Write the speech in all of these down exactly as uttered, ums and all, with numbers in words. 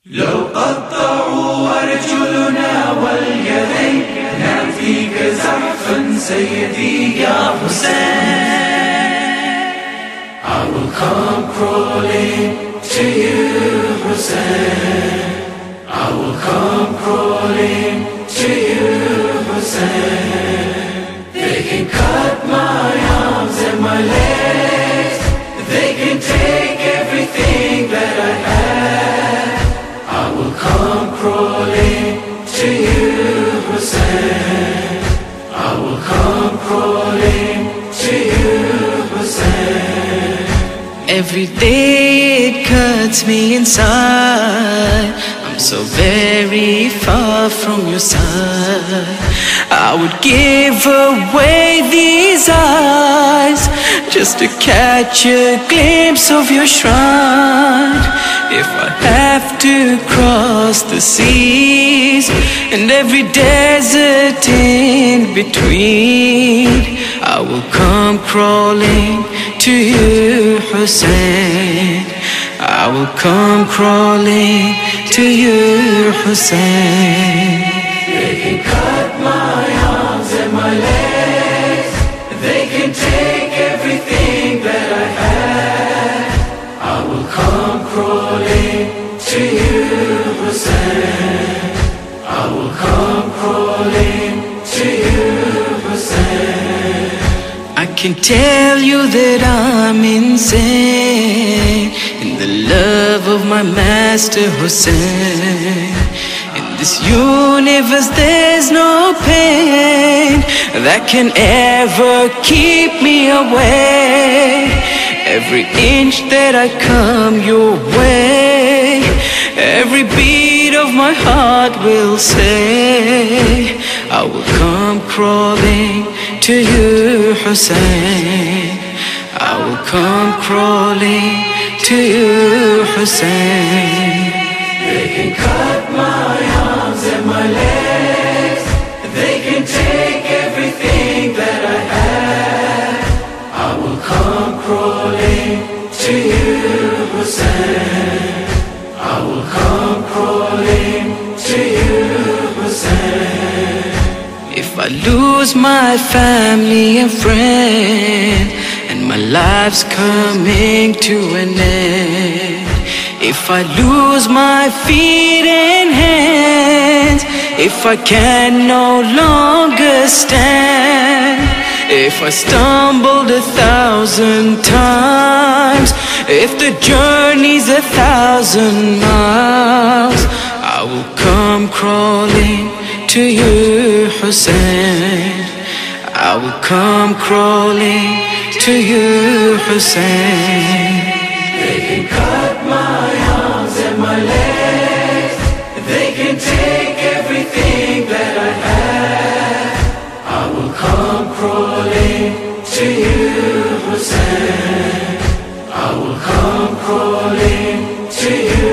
لو قطعوا أرجلنا واليدين نأتيك زحفا سيدي يا حسين. I will come crawling to you, Hussein. I will come crawling to you, Hussein. They can cut my arms and my legs, they can take everything that I have. I will come crawling to you, Hussein. I will come crawling to you, Hussein. Every day it cuts me inside. I'm so very far from your side. I would give away these eyes just to catch a glimpse of your shrine. If I have to cross the seas and every desert in between, I will come crawling to you, Hussein. I will come crawling to you, Hussein. They can cut my arms and my legs, they can take everything that I have. I will come crawling to you, Hussein. I will come crawling to you, Hussein. I can tell you that I'm insane in the love of my master Hussein. In this universe there's no pain that can ever keep me away. Every inch that I come your way, every beat of my heart will say, I will come crawling to you, Hussein. I will come crawling to you, Hussein. They can cut my arms and my legs, they can take everything that I have. I will come crawling to you, Hussein. I will come crawling to you, Hussein. If I lose my family and friend, and my life's coming to an end, if I lose my feet and hands, if I can no longer stand, if I stumbled a thousand times, if the journey's a thousand miles, I will come crawling to you, Hussein. I will come crawling to you, Hussein. They can cut my arms and my legs, they can take everything that I have. I will come crawling to you, Hussein. I will come crawling to you,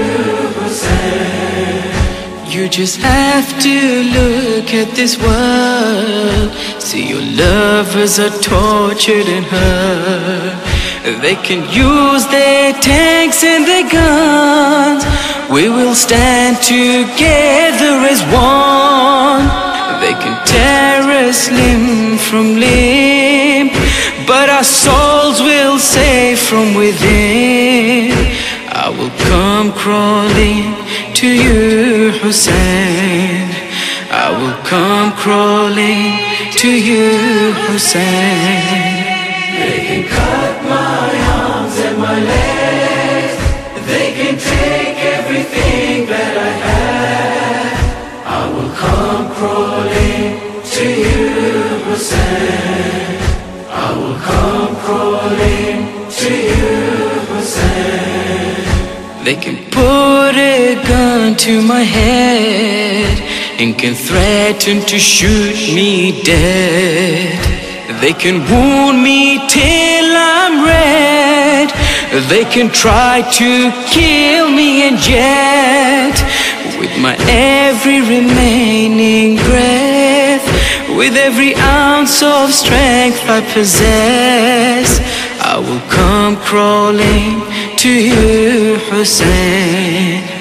Hussein. You just have to look at this world, see your lovers are tortured and hurt. They can use their tanks and their guns, we will stand together as one. They can tear us limb from limb, but our souls will save from within. I will come crawling to you, Hussein. I will come crawling to you, Hussein. They can cut my arms and my legs, they can take everything that I have. I will come crawling to you, Hussein. I will come crawling to you, Hussein. They can put a gun to my head and can threaten to shoot me dead. They can wound me till I'm red, they can try to kill me, and yet with my every remaining breath, with every ounce of strength I possess, I will come crawling to you, Hussein.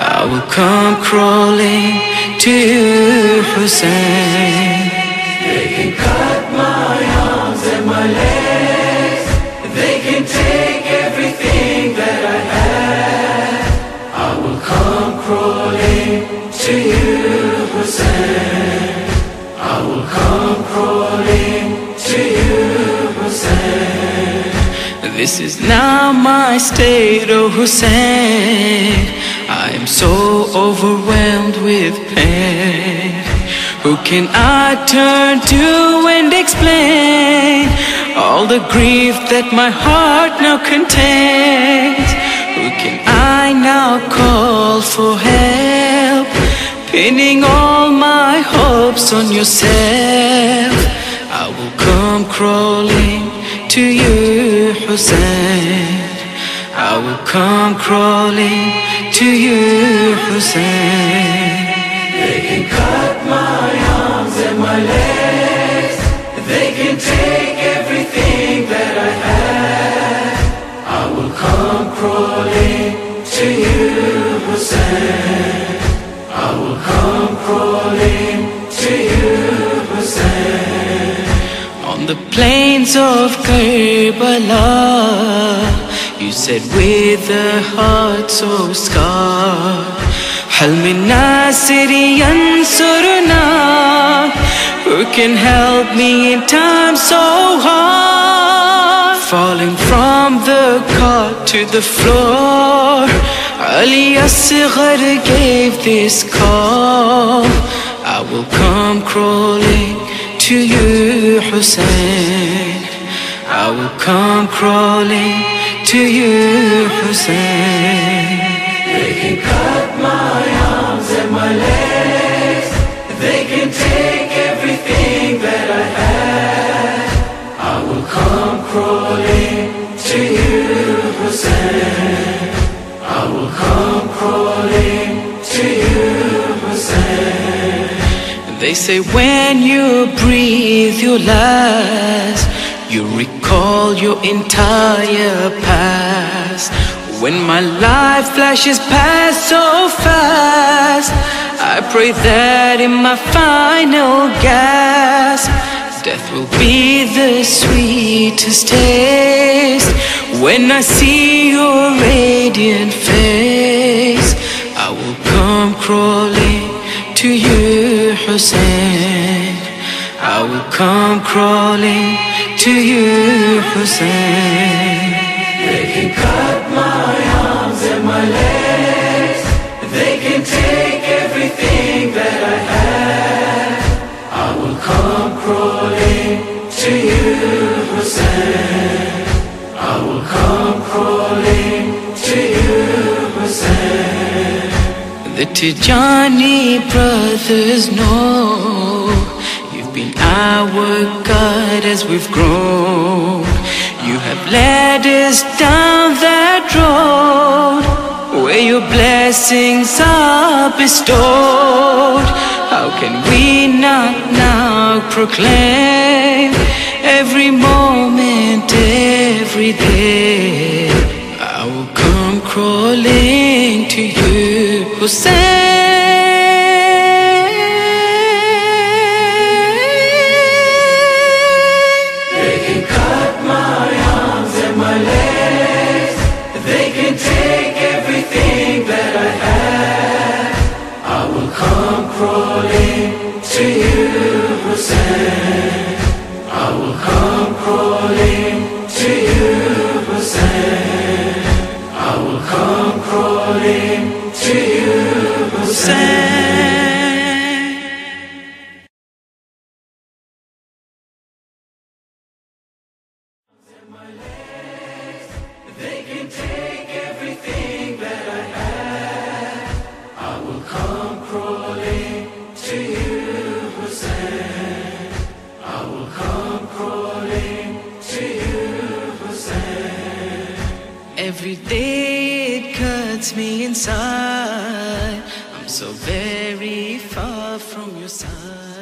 I will come crawling to you, Hussein. They can cut my arms and my legs, they can take everything that I have. I will come crawling to you, Hussein. I will come crawling to you, Hussein. This is now my state, oh Hussein. I am so overwhelmed with pain. Who can I turn to and explain all the grief that my heart now contains? Who can I now call for help, pinning all my hopes on yourself? I will come crawling to you, Hussein. I will come crawling to you, Hussein. They can cut my arms and my legs, they can take everything that I have. I will come crawling to you, Hussein. I will come crawling to you, Hussein. On the plains of Karbala, you said with a heart so scarred, Hal min nasiri yansurna, who can help me in times so hard? Falling from the cart to the floor, Ali Asghar gave this call. I will come crawling to you, Hussein. I will come crawling to you, Hussein. They can cut my arms and my legs, they can take everything that I have. I will come crawling to you, Hussein. I will come crawling to you, Hussein. They say when you breathe your last, you recall your entire past. When my life flashes past so fast, I pray that in my final gasp, death will be the sweetest taste. When I see your radiant face, I will come crawling to you, Hussein. I will come crawling to you, Hussein. They can cut my arms and my legs, they can take everything that I have. I will come crawling to you, Hussein. I will come crawling to you, Hussein. The Tijani brothers know you've been our guide as we've grown. You have led us down that road where your blessings are bestowed. How can we not now proclaim every moment, every day? I will come crawling to you, Hussein. They can cut my arms and my legs, they can take everything that I have. I will come crawling to you, Hussein. I will come crawling to you, Hussein. I will come crawling to you, Hussein. They can take everything that I have. I will come crawling to you, Hussein. I will come crawling to you, Hussein. Every day it cuts me inside. I'm so very far from your side.